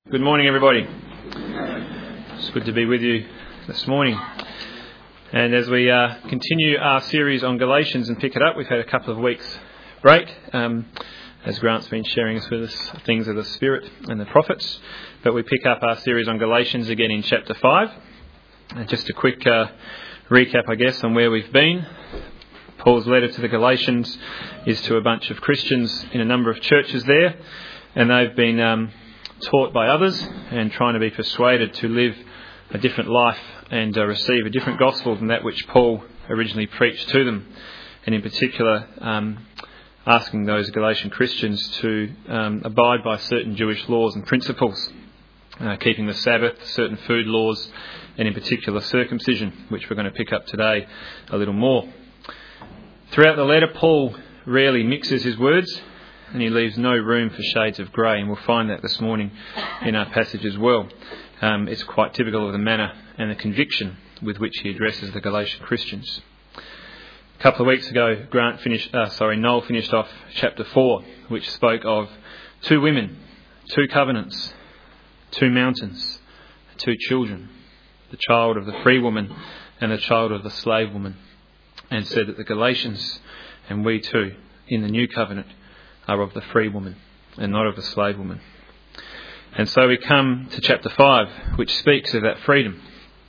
Good morning, everybody. It's good to be with you this morning. And as we continue our series on Galatians and pick it up, we've had a couple of weeks break, as Grant's been sharing with us things of the Spirit and the prophets. But we pick up our series on Galatians again in chapter 5. And just a quick recap, I guess, on where we've been. Paul's letter to the Galatians is to a bunch of Christians in a number of churches there, and they've been taught by others and trying to be persuaded to live a different life and receive a different gospel than that which Paul originally preached to them, and in particular asking those Galatian Christians to abide by certain Jewish laws and principles, keeping the Sabbath, certain food laws, and in particular circumcision, which we're going to pick up today a little more. Throughout the letter, Paul rarely mixes his words, and he leaves no room for shades of grey, and we'll find that this morning in our passage as well. It's quite typical of the manner and the conviction with which he addresses the Galatian Christians. A couple of weeks ago, Noel finished off chapter 4, which spoke of two women, two covenants, two mountains, two children, the child of the free woman and the child of the slave woman, and said that the Galatians, and we too, in the new covenant, are of the free woman and not of the slave woman. And so we come to chapter 5, which speaks of that freedom.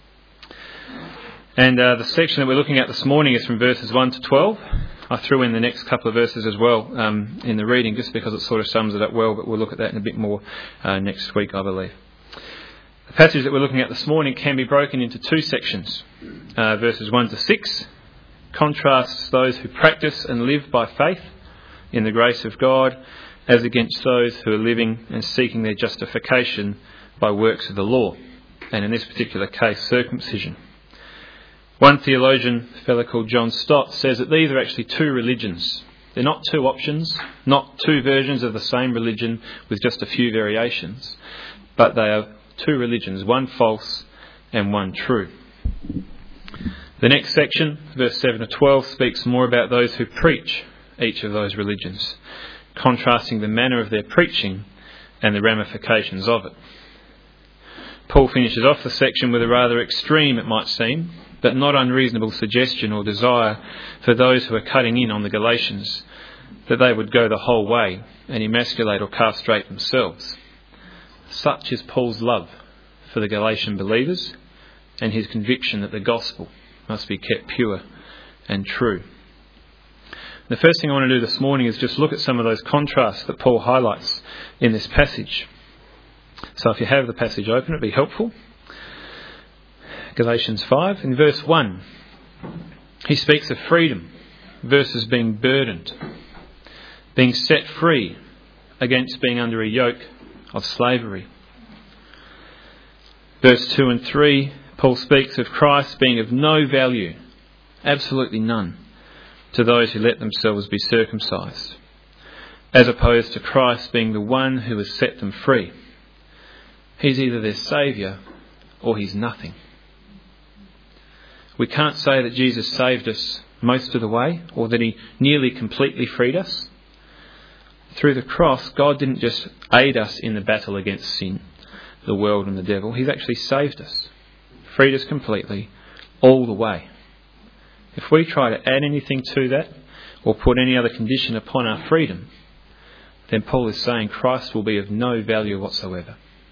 And the section that we're looking at this morning is from verses 1 to 12. I threw in the next couple of verses as well in the reading, just because it sort of sums it up well, but we'll look at that in a bit more next week, I believe. The passage that we're looking at this morning can be broken into two sections. Verses 1 to 6 contrasts those who practice and live by faith in the grace of God as against those who are living and seeking their justification by works of the law, and in this particular case, circumcision. One theologian, a fellow called John Stott, says that these are actually two religions. They're not two options, not two versions of the same religion with just a few variations, but they are two religions, one false and one true. The next section, verse 7 to 12, speaks more about those who preach each of those religions, contrasting the manner of their preaching and the ramifications of it. Paul finishes off the section with a rather extreme, it might seem, but not unreasonable suggestion or desire for those who are cutting in on the Galatians, that they would go the whole way and emasculate or castrate themselves. Such is Paul's love for the Galatian believers and his conviction that the gospel must be kept pure and true. The first thing I want to do this morning is just look at some of those contrasts that Paul highlights in this passage. So if you have the passage open, it'd be helpful. Galatians 5, in verse 1, he speaks of freedom versus being burdened, being set free against being under a yoke of slavery. Verse 2 and 3, Paul speaks of Christ being of no value, absolutely none, to those who let themselves be circumcised, as opposed to Christ being the one who has set them free. He's either their saviour or he's nothing. We can't say that Jesus saved us most of the way, or that he nearly completely freed us. Through the cross, God didn't just aid us in the battle against sin, the world and the devil. He's actually saved us, freed us completely, all the way. If we try to add anything to that, or put any other condition upon our freedom, then Paul is saying Christ will be of no value whatsoever.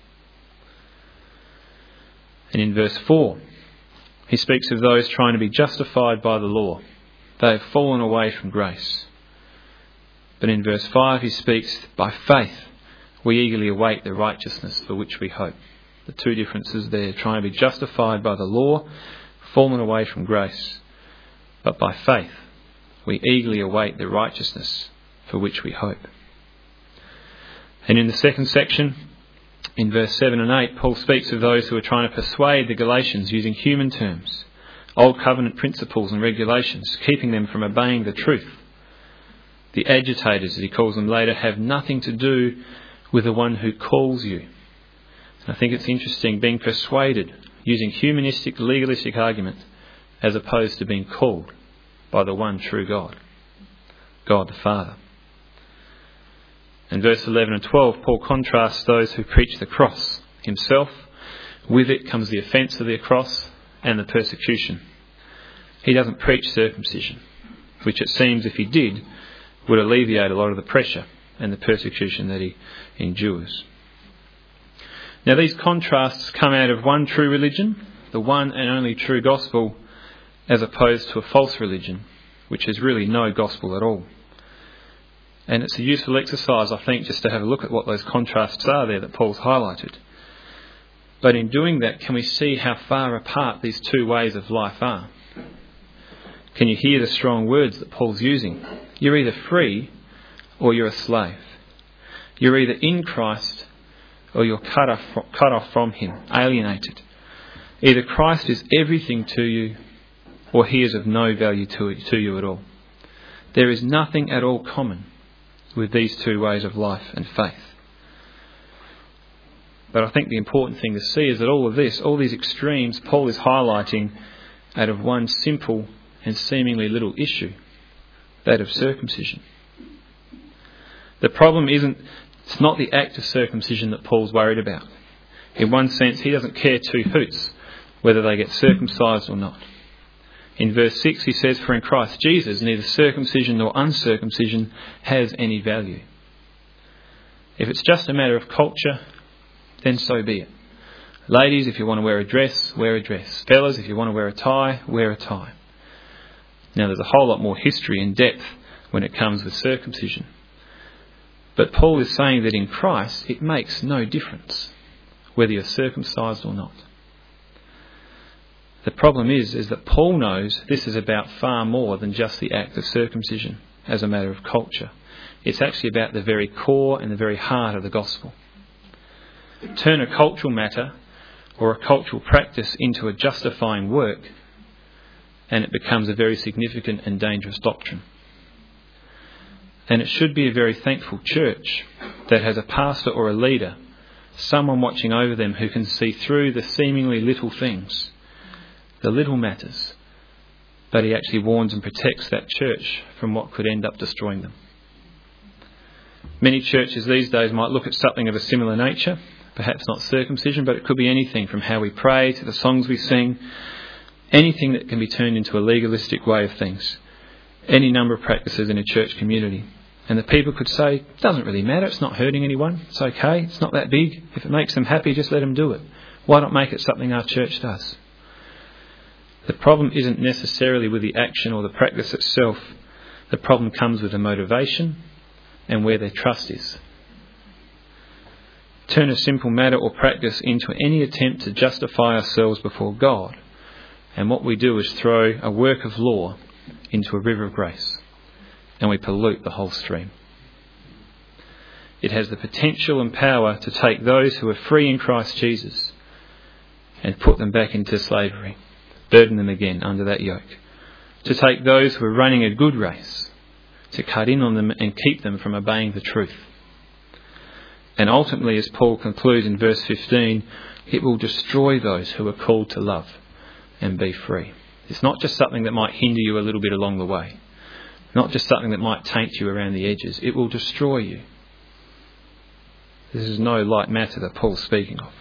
And in verse 4, he speaks of those trying to be justified by the law. They have fallen away from grace. But in verse 5, he speaks, by faith, we eagerly await the righteousness for which we hope. The two differences there, trying to be justified by the law, fallen away from grace. But by faith, we eagerly await the righteousness for which we hope. And in the second section, in verse 7 and 8, Paul speaks of those who are trying to persuade the Galatians using human terms, old covenant principles and regulations, keeping them from obeying the truth. The agitators, as he calls them later, have nothing to do with the one who calls you. And I think it's interesting being persuaded using humanistic, legalistic argument as opposed to being called by the one true God, God the Father. In verse 11 and 12, Paul contrasts those who preach the cross himself. With it comes the offence of the cross and the persecution. He doesn't preach circumcision, which it seems if he did would alleviate a lot of the pressure and the persecution that he endures. Now these contrasts come out of one true religion, the one and only true gospel, as opposed to a false religion, which is really no gospel at all. And it's a useful exercise, I think, just to have a look at what those contrasts are there that Paul's highlighted. But in doing that, can we see how far apart these two ways of life are? Can you hear the strong words that Paul's using? You're either free or you're a slave. You're either in Christ or you're cut off from him, alienated. Either Christ is everything to you or he is of no value to you at all. There is nothing at all common with these two ways of life and faith. But I think the important thing to see is that all of this, all these extremes, Paul is highlighting out of one simple and seemingly little issue, that of circumcision. The problem it's not the act of circumcision that Paul's worried about. In one sense, he doesn't care two hoots whether they get circumcised or not. In verse 6 he says, "For in Christ Jesus neither circumcision nor uncircumcision has any value." If it's just a matter of culture, then so be it. Ladies, if you want to wear a dress, wear a dress. Fellas, if you want to wear a tie, wear a tie. Now there's a whole lot more history and depth when it comes with circumcision. But Paul is saying that in Christ it makes no difference whether you're circumcised or not. The problem is that Paul knows this is about far more than just the act of circumcision as a matter of culture. It's actually about the very core and the very heart of the gospel. Turn a cultural matter or a cultural practice into a justifying work and it becomes a very significant and dangerous doctrine. And it should be a very thankful church that has a pastor or a leader, someone watching over them who can see through the seemingly little things, the little matters, but he actually warns and protects that church from what could end up destroying them. Many churches these days might look at something of a similar nature, perhaps not circumcision, but it could be anything from how we pray to the songs we sing, anything that can be turned into a legalistic way of things, any number of practices in a church community. And the people could say, it doesn't really matter, it's not hurting anyone, it's okay, it's not that big. If it makes them happy, just let them do it. Why not make it something our church does? The problem isn't necessarily with the action or the practice itself. The problem comes with the motivation and where their trust is. Turn a simple matter or practice into any attempt to justify ourselves before God, and what we do is throw a work of law into a river of grace, and we pollute the whole stream. It has the potential and power to take those who are free in Christ Jesus and put them back into slavery, burden them again under that yoke. To take those who are running a good race, to cut in on them and keep them from obeying the truth. And ultimately, as Paul concludes in verse 15, it will destroy those who are called to love and be free. It's not just something that might hinder you a little bit along the way. Not just something that might taint you around the edges. It will destroy you. This is no light matter that Paul's speaking of.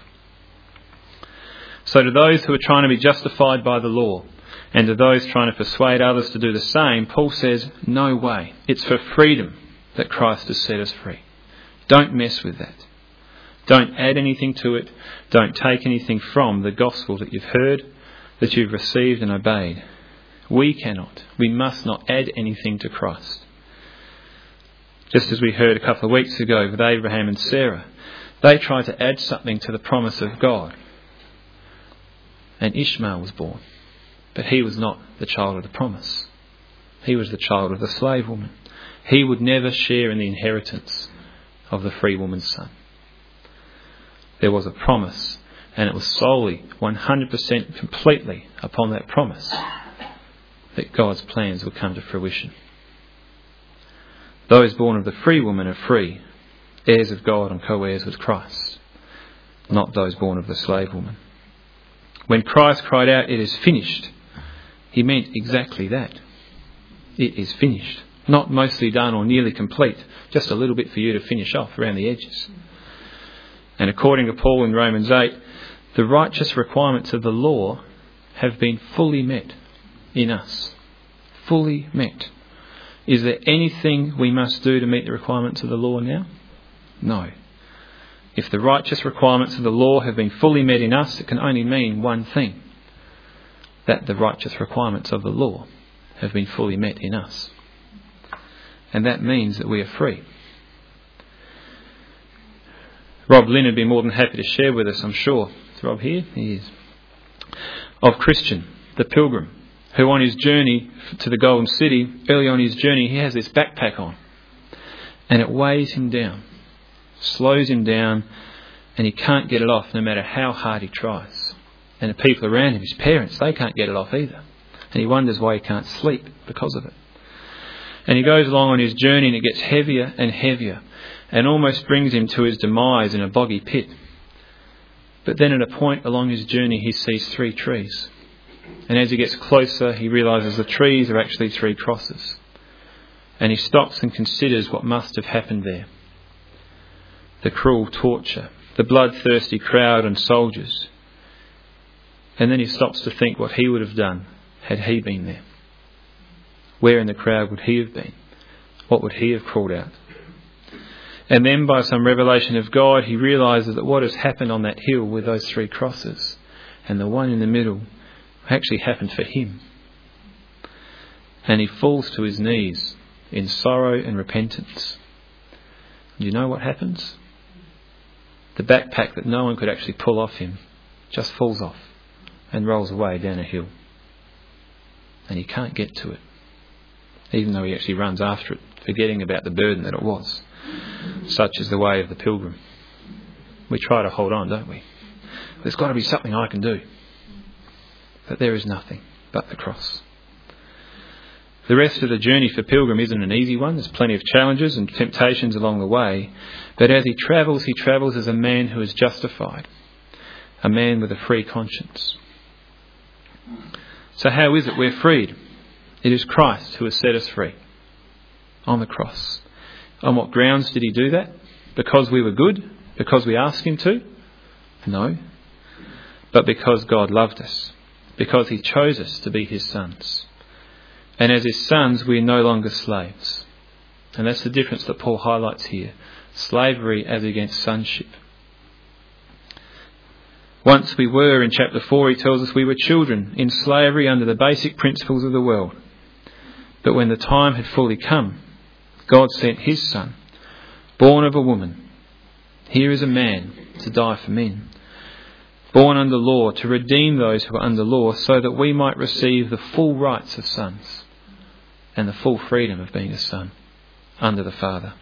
So to those who are trying to be justified by the law, and to those trying to persuade others to do the same, Paul says, no way. It's for freedom that Christ has set us free. Don't mess with that. Don't add anything to it. Don't take anything from the gospel that you've heard, that you've received and obeyed. We must not add anything to Christ. Just as we heard a couple of weeks ago with Abraham and Sarah, they tried to add something to the promise of God. And Ishmael was born. But he was not the child of the promise. He was the child of the slave woman. He would never share in the inheritance of the free woman's son. There was a promise, and it was solely 100% completely upon that promise that God's plans would come to fruition. Those born of the free woman are free, heirs of God and co-heirs with Christ, not those born of the slave woman. When Christ cried out, "It is finished," he meant exactly that. It is finished. Not mostly done or nearly complete, just a little bit for you to finish off around the edges. And according to Paul in Romans 8, the righteous requirements of the law have been fully met in us. Fully met. Is there anything we must do to meet the requirements of the law now? No. If the righteous requirements of the law have been fully met in us, it can only mean one thing. That the righteous requirements of the law have been fully met in us. And that means that we are free. Rob Lynn would be more than happy to share with us, I'm sure. Is Rob here? He is. Of Christian, the pilgrim, who on his journey to the Golden City, early on his journey, he has this backpack on. And it weighs him down, slows him down, and he can't get it off no matter how hard he tries. And the people around him, his parents, they can't get it off either. And he wonders why he can't sleep because of it. And he goes along on his journey and it gets heavier and heavier and almost brings him to his demise in a boggy pit. But then at a point along his journey he sees 3 trees. And as he gets closer he realises the trees are actually 3 crosses. And he stops and considers what must have happened there. The cruel torture, the bloodthirsty crowd and soldiers. And then he stops to think what he would have done had he been there. Where in the crowd would he have been? What would he have crawled out? And then by some revelation of God, he realises that what has happened on that hill with those 3 crosses and the one in the middle actually happened for him. And he falls to his knees in sorrow and repentance. Do you know what happens? The backpack that no one could actually pull off him just falls off and rolls away down a hill. And he can't get to it, even though he actually runs after it, forgetting about the burden that it was. Such is the way of the pilgrim. We try to hold on, don't we? There's got to be something I can do. But there is nothing but the cross. The rest of the journey for pilgrim isn't an easy one. There's plenty of challenges and temptations along the way. But as he travels as a man who is justified. A man with a free conscience. So how is it we're freed? It is Christ who has set us free. On the cross. On what grounds did he do that? Because we were good? Because we asked him to? No. But because God loved us. Because he chose us to be his sons. And as his sons, we are no longer slaves. And that's the difference that Paul highlights here. Slavery as against sonship. Once we were, in chapter 4, he tells us we were children in slavery under the basic principles of the world. But when the time had fully come, God sent his Son, born of a woman. Here is a man to die for men. Born under law to redeem those who are under law so that we might receive the full rights of sons and the full freedom of being a son under the Father.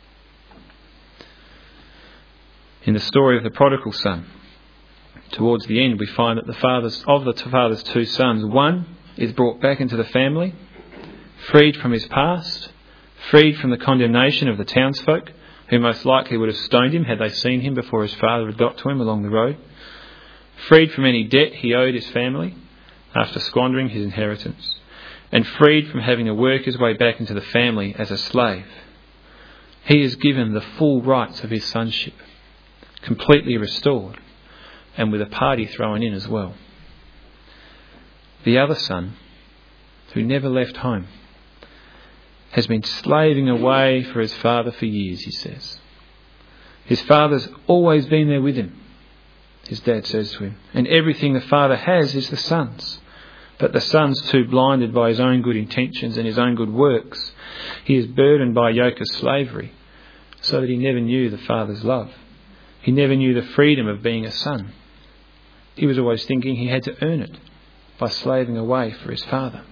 In the story of the prodigal son, towards the end we find that the father's 2 sons, one is brought back into the family, freed from his past, freed from the condemnation of the townsfolk, who most likely would have stoned him had they seen him before his father had got to him along the road, freed from any debt he owed his family after squandering his inheritance, and freed from having to work his way back into the family as a slave. He is given the full rights of his sonship, completely restored, and with a party thrown in as well. The other son, who never left home, has been slaving away for his father for years, he says. His father's always been there with him, his dad says to him, and everything the father has is the son's. But the son's too blinded by his own good intentions and his own good works. He is burdened by a yoke of slavery, so that he never knew the father's love. He never knew the freedom of being a son. He was always thinking he had to earn it by slaving away for his father.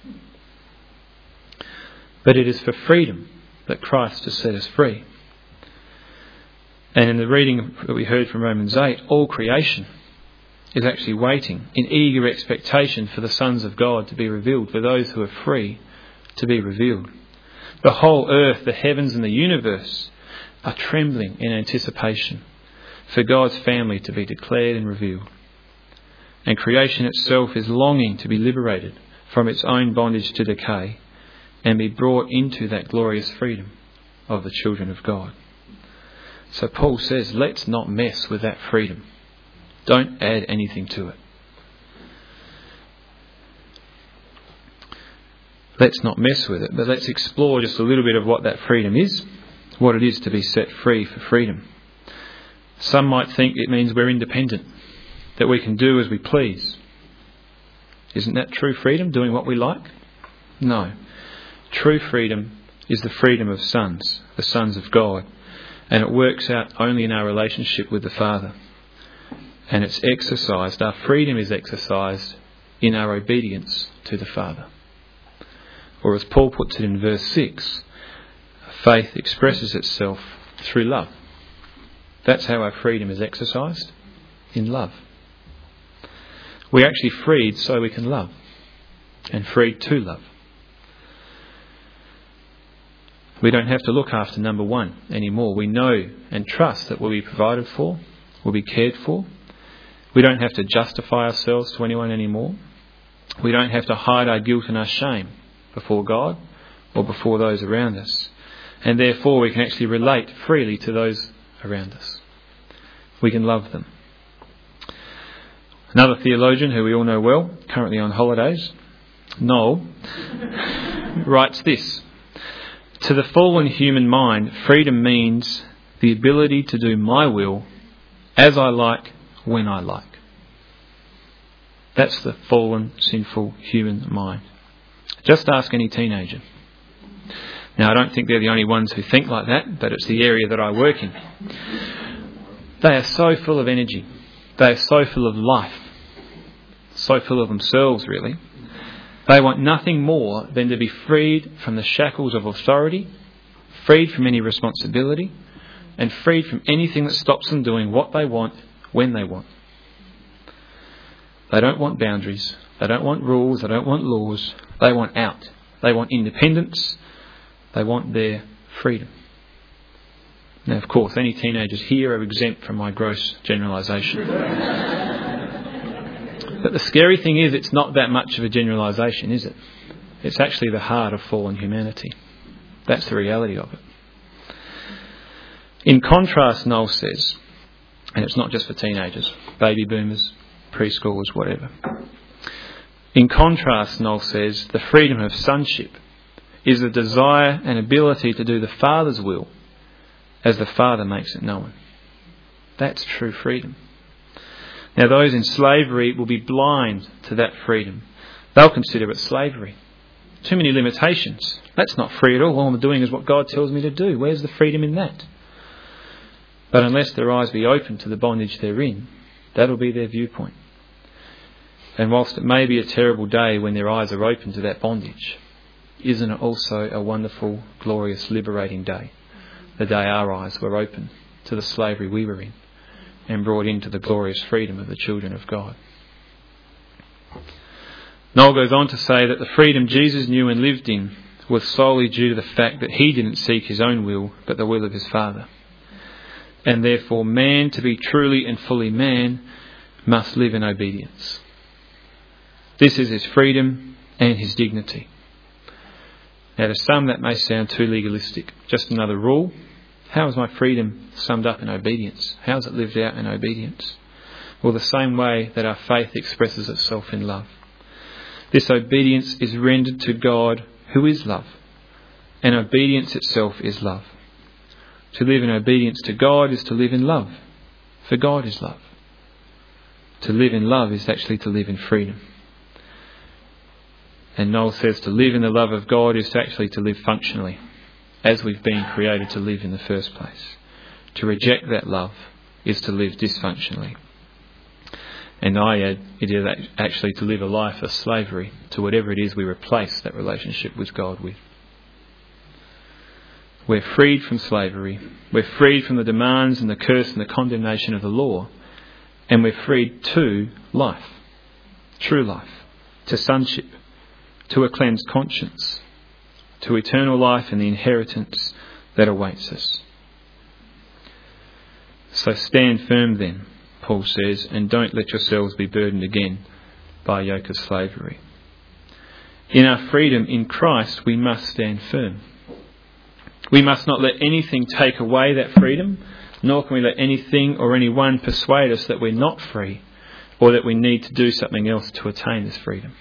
But it is for freedom that Christ has set us free. And in the reading that we heard from Romans 8, all creation is actually waiting in eager expectation for the sons of God to be revealed, for those who are free to be revealed. The whole earth, the heavens and the universe are trembling in anticipation for God's family to be declared and revealed. And creation itself is longing to be liberated from its own bondage to decay and be brought into that glorious freedom of the children of God. So Paul says, let's not mess with that freedom. Don't add anything to it. Let's not mess with it, but let's explore just a little bit of what that freedom is, what it is to be set free for freedom. Some might think it means we're independent, that we can do as we please. Isn't that true freedom, doing what we like? No. True freedom is the freedom of sons, the sons of God, and it works out only in our relationship with the Father. And it's exercised, our freedom is exercised in our obedience to the Father. Or as Paul puts it in verse 6, faith expresses itself through love. That's how our freedom is exercised, in love. We're actually freed so we can love, and freed to love. We don't have to look after number one anymore. We know and trust that we'll be provided for, we'll be cared for. We don't have to justify ourselves to anyone anymore. We don't have to hide our guilt and our shame before God or before those around us. And therefore we can actually relate freely to those around us. We can love them. Another theologian who we all know well, currently on holidays, Noel, writes this: to the fallen human mind, freedom means the ability to do my will as I like, when I like. That's the fallen, sinful human mind. Just ask any teenager. Now, I don't think they're the only ones who think like that, but it's the area that I work in. They are so full of energy. They are so full of life. So full of themselves, really. They want nothing more than to be freed from the shackles of authority, freed from any responsibility, and freed from anything that stops them doing what they want, when they want. They don't want boundaries. They don't want rules. They don't want laws. They want out. They want independence. They want their freedom. Now, of course, any teenagers here are exempt from my gross generalisation. But the scary thing is, it's not that much of a generalisation, is it? It's actually the heart of fallen humanity. That's the reality of it. In contrast, Noel says, and it's not just for teenagers, baby boomers, preschoolers, whatever. In contrast, Noel says, the freedom of sonship is the desire and ability to do the Father's will as the Father makes it known. That's true freedom. Now, those in slavery will be blind to that freedom. They'll consider it slavery. Too many limitations. That's not free at all. All I'm doing is what God tells me to do. Where's the freedom in that? But unless their eyes be open to the bondage they're in, that'll be their viewpoint. And whilst it may be a terrible day when their eyes are open to that bondage, isn't it also a wonderful, glorious, liberating day? The day our eyes were open to the slavery we were in and brought into the glorious freedom of the children of God. Noel goes on to say that the freedom Jesus knew and lived in was solely due to the fact that he didn't seek his own will, but the will of his Father. And therefore, man, to be truly and fully man, must live in obedience. This is his freedom and his dignity. Now, to some that may sound too legalistic. Just another rule. How is my freedom summed up in obedience? How is it lived out in obedience? Well, the same way that our faith expresses itself in love. This obedience is rendered to God, who is love. And obedience itself is love. To live in obedience to God is to live in love, for God is love. To live in love is actually to live in freedom. And Noel says to live in the love of God is actually to live functionally, as we've been created to live in the first place. To reject that love is to live dysfunctionally. And I add, it is actually to live a life of slavery to whatever it is we replace that relationship with God with. We're freed from slavery. We're freed from the demands and the curse and the condemnation of the law. And we're freed to life, true life, to sonship, to a cleansed conscience, to eternal life and the inheritance that awaits us. So stand firm then, Paul says, and don't let yourselves be burdened again by a yoke of slavery. In our freedom in Christ, we must stand firm. We must not let anything take away that freedom, nor can we let anything or anyone persuade us that we're not free or that we need to do something else to attain this freedom.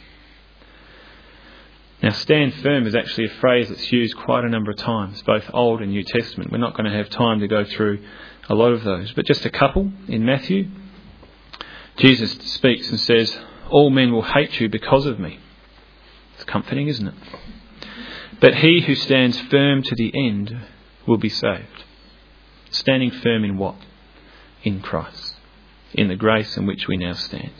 Now, stand firm is actually a phrase that's used quite a number of times, both Old and New Testament. We're not going to have time to go through a lot of those, but just a couple. In Matthew, Jesus speaks and says, "All men will hate you because of me." It's comforting, isn't it? "But he who stands firm to the end will be saved." Standing firm in what? In Christ, in the grace in which we now stand.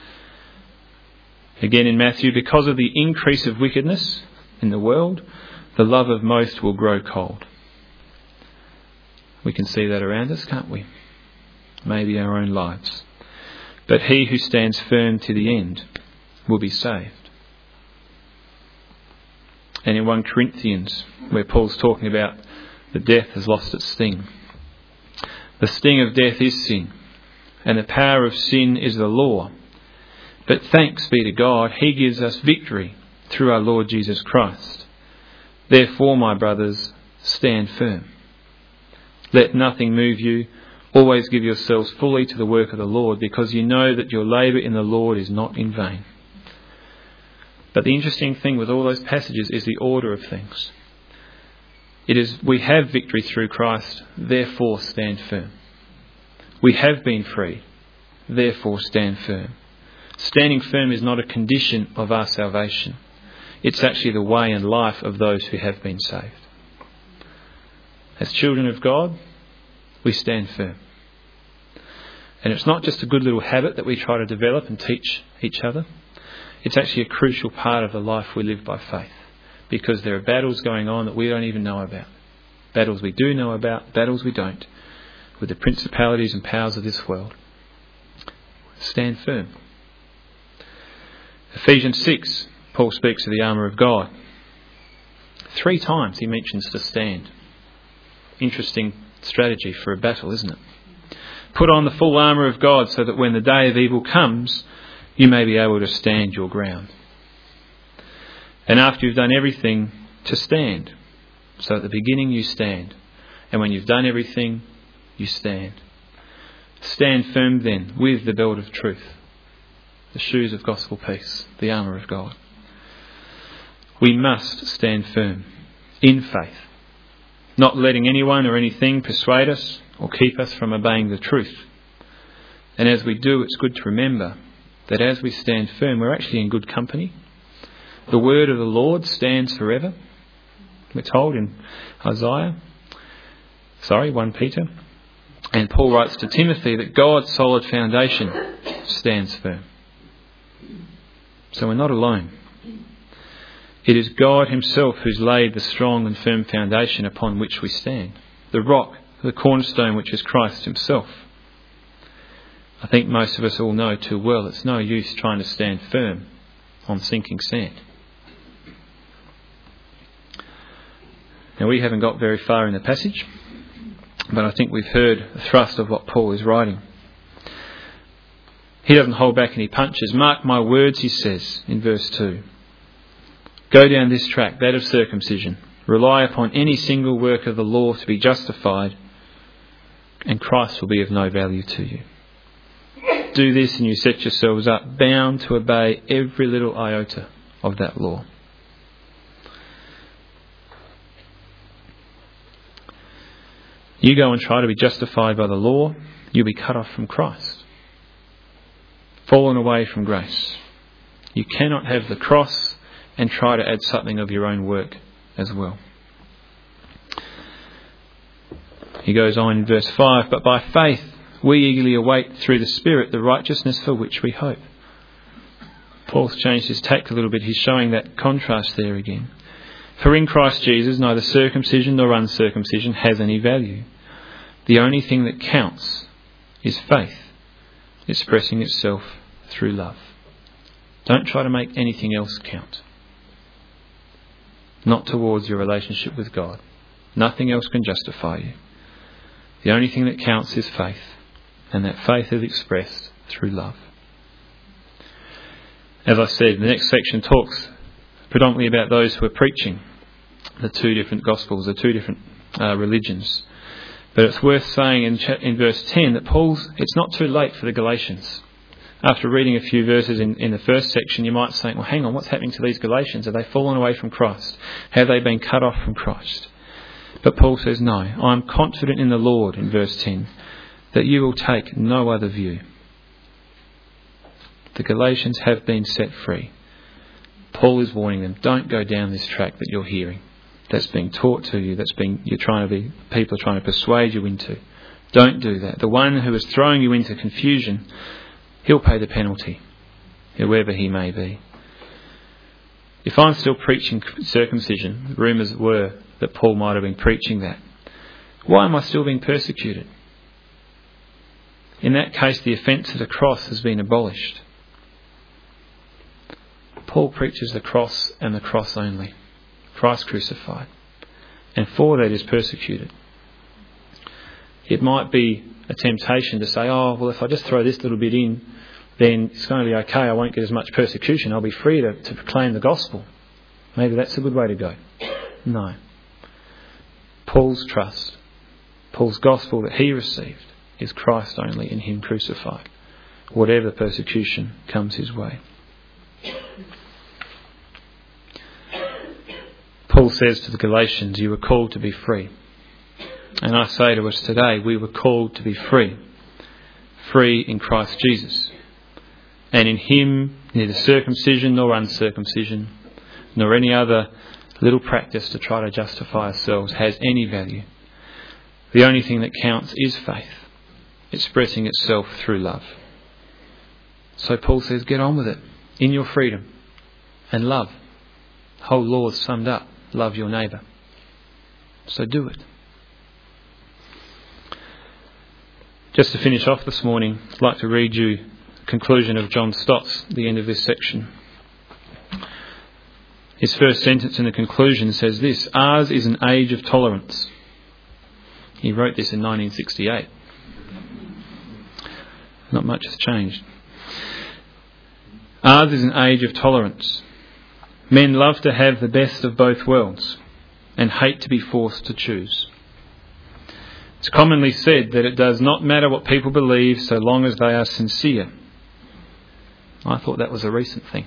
Again in Matthew, "Because of the increase of wickedness in the world, the love of most will grow cold." We can see that around us, can't we? Maybe our own lives. "But he who stands firm to the end will be saved." And in 1 Corinthians, where Paul's talking about that death has lost its sting. "The sting of death is sin, and the power of sin is the law. But thanks be to God, he gives us victory through our Lord Jesus Christ. Therefore, my brothers, stand firm. Let nothing move you. Always give yourselves fully to the work of the Lord, because you know that your labour in the Lord is not in vain." But the interesting thing with all those passages is the order of things. It is, we have victory through Christ, therefore stand firm. We have been free, therefore stand firm. Standing firm is not a condition of our salvation. It's actually the way and life of those who have been saved. As children of God, we stand firm. And it's not just a good little habit that we try to develop and teach each other. It's actually a crucial part of the life we live by faith, because there are battles going on that we don't even know about. Battles we do know about, battles we don't, with the principalities and powers of this world. Stand firm. Ephesians 6, Paul speaks of the armour of God. 3 times he mentions to stand. Interesting strategy for a battle, isn't it? "Put on the full armour of God so that when the day of evil comes, you may be able to stand your ground." And after you've done everything, to stand. So at the beginning you stand. And when you've done everything, you stand. Stand firm then with the belt of truth, the shoes of gospel peace, the armour of God. We must stand firm in faith, not letting anyone or anything persuade us or keep us from obeying the truth. And as we do, it's good to remember that as we stand firm, we're actually in good company. The word of the Lord stands forever. We're told in 1 Peter. And Paul writes to Timothy that God's solid foundation stands firm. So we're not alone. It is God himself who's laid the strong and firm foundation upon which we stand. The rock, the cornerstone, which is Christ himself. I think most of us all know too well it's no use trying to stand firm on sinking sand. Now, we haven't got very far in the passage, but I think we've heard the thrust of what Paul is writing. He doesn't hold back any punches. "Mark my words," he says in verse 2. "Go down this track, that of circumcision. Rely upon any single work of the law to be justified, and Christ will be of no value to you. Do this and you set yourselves up, bound to obey every little iota of that law." You go and try to be justified by the law, you'll be cut off from Christ. Fallen away from grace. You cannot have the cross and try to add something of your own work as well. He goes on in verse 5, "But by faith we eagerly await through the Spirit the righteousness for which we hope." Paul's changed his tack a little bit. He's showing that contrast there again. "For in Christ Jesus neither circumcision nor uncircumcision has any value. The only thing that counts is faith, expressing itself through love." Don't try to make anything else count. Not towards your relationship with God. Nothing else can justify you. The only thing that counts is faith, and that faith is expressed through love. As I said, the next section talks predominantly about those who are preaching the two different gospels, the two different religions. But it's worth saying in verse 10 that it's not too late for the Galatians. After reading a few verses in the first section, you might say, well, hang on, what's happening to these Galatians? Have they fallen away from Christ? Have they been cut off from Christ? But Paul says, no, I am confident in the Lord, in verse 10, that you will take no other view. The Galatians have been set free. Paul is warning them, don't go down this track that you're hearing, that's being taught to you, people are trying to persuade you into. Don't do that. The one who is throwing you into confusion, he'll pay the penalty, whoever he may be. If I'm still preaching circumcision, rumours were that Paul might have been preaching that, why am I still being persecuted? In that case, the offence of the cross has been abolished. Paul preaches the cross and the cross only. Christ crucified. And for that is persecuted. It might be a temptation to say, oh, well, if I just throw this little bit in, then it's going to be okay. I won't get as much persecution. I'll be free to proclaim the gospel. Maybe that's a good way to go. No. Paul's trust, Paul's gospel that he received is Christ only and him crucified, whatever persecution comes his way. Paul says to the Galatians, you were called to be free. And I say to us today, we were called to be free. Free in Christ Jesus. And in him, neither circumcision nor uncircumcision, nor any other little practice to try to justify ourselves has any value. The only thing that counts is faith, expressing itself through love. So Paul says, get on with it, in your freedom, and love. The whole law is summed up. Love your neighbour. So do it. Just to finish off this morning, I'd like to read you the conclusion of John Stott's, the end of this section. His first sentence in the conclusion says this: ours is an age of tolerance. He wrote this in 1968. Not much has changed. Ours is an age of tolerance. Men love to have the best of both worlds and hate to be forced to choose. It's commonly said that it does not matter what people believe so long as they are sincere. I thought that was a recent thing.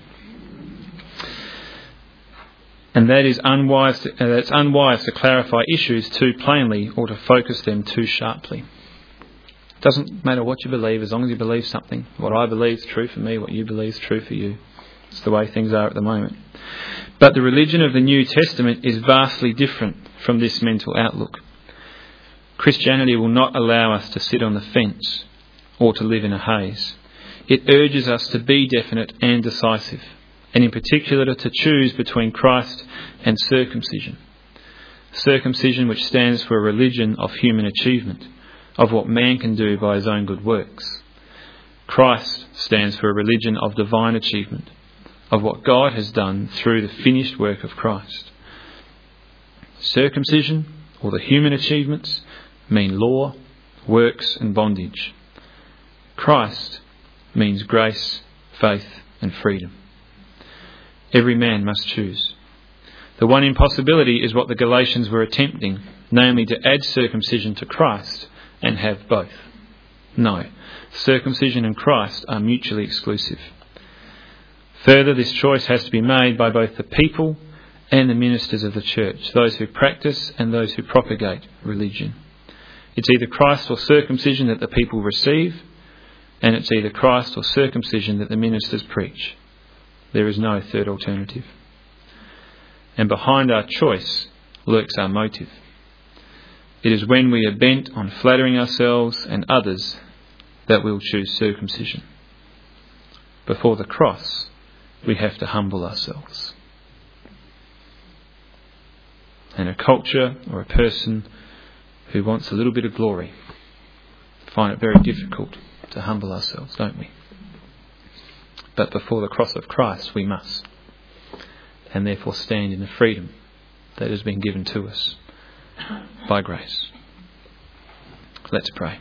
And that is unwise to clarify issues too plainly or to focus them too sharply. It doesn't matter what you believe as long as you believe something. What I believe is true for me, what you believe is true for you. It's the way things are at the moment. But the religion of the New Testament is vastly different from this mental outlook. Christianity will not allow us to sit on the fence or to live in a haze. It urges us to be definite and decisive, and in particular to choose between Christ and circumcision. Circumcision, which stands for a religion of human achievement, of what man can do by his own good works. Christ stands for a religion of divine achievement, of what God has done through the finished work of Christ. Circumcision, or the human achievements, mean law, works and bondage. Christ means grace, faith and freedom. Every man must choose. The one impossibility is what the Galatians were attempting, namely to add circumcision to Christ and have both. No, circumcision and Christ are mutually exclusive. Further, this choice has to be made by both the people and the ministers of the church, those who practice and those who propagate religion. It's either Christ or circumcision that the people receive, and it's either Christ or circumcision that the ministers preach. There is no third alternative. And behind our choice lurks our motive. It is when we are bent on flattering ourselves and others that we'll choose circumcision. Before the cross, we have to humble ourselves. And a culture or a person who wants a little bit of glory find it very difficult to humble ourselves, don't we? But before the cross of Christ we must, and therefore stand in the freedom that has been given to us by grace. Let's pray.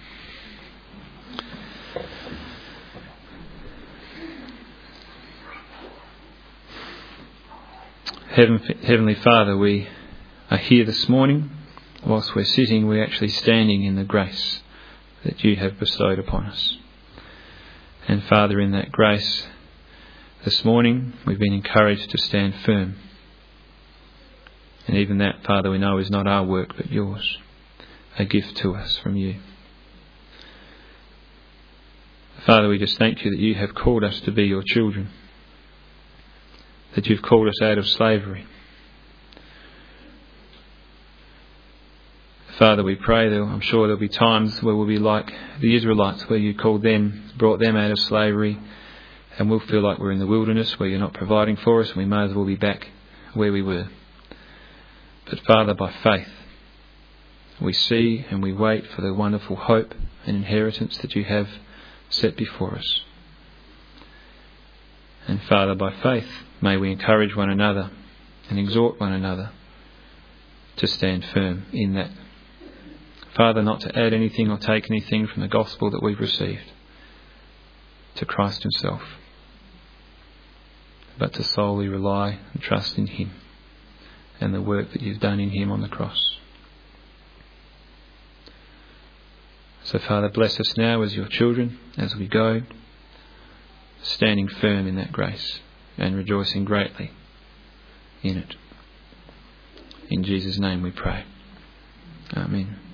Heavenly Father, we are here this morning. Whilst we're sitting, we're actually standing in the grace that you have bestowed upon us. And Father, in that grace, this morning we've been encouraged to stand firm. And even that, Father, we know is not our work but yours, a gift to us from you. Father, we just thank you that you have called us to be your children, that you've called us out of slavery. Father, we pray that I'm sure there'll be times where we'll be like the Israelites, where you called them, brought them out of slavery, and we'll feel like we're in the wilderness where you're not providing for us, and we may as well be back where we were. But Father, by faith, we see and we wait for the wonderful hope and inheritance that you have set before us. And Father, by faith, may we encourage one another and exhort one another to stand firm in that. Father, not to add anything or take anything from the gospel that we've received to Christ himself, but to solely rely and trust in him and the work that you've done in him on the cross. So Father, bless us now as your children as we go, standing firm in that grace and rejoicing greatly in it. In Jesus' name we pray. Amen.